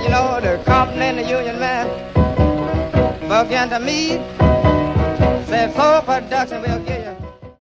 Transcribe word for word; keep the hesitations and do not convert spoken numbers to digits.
you know, the company and the union man began to meet. Said, full production will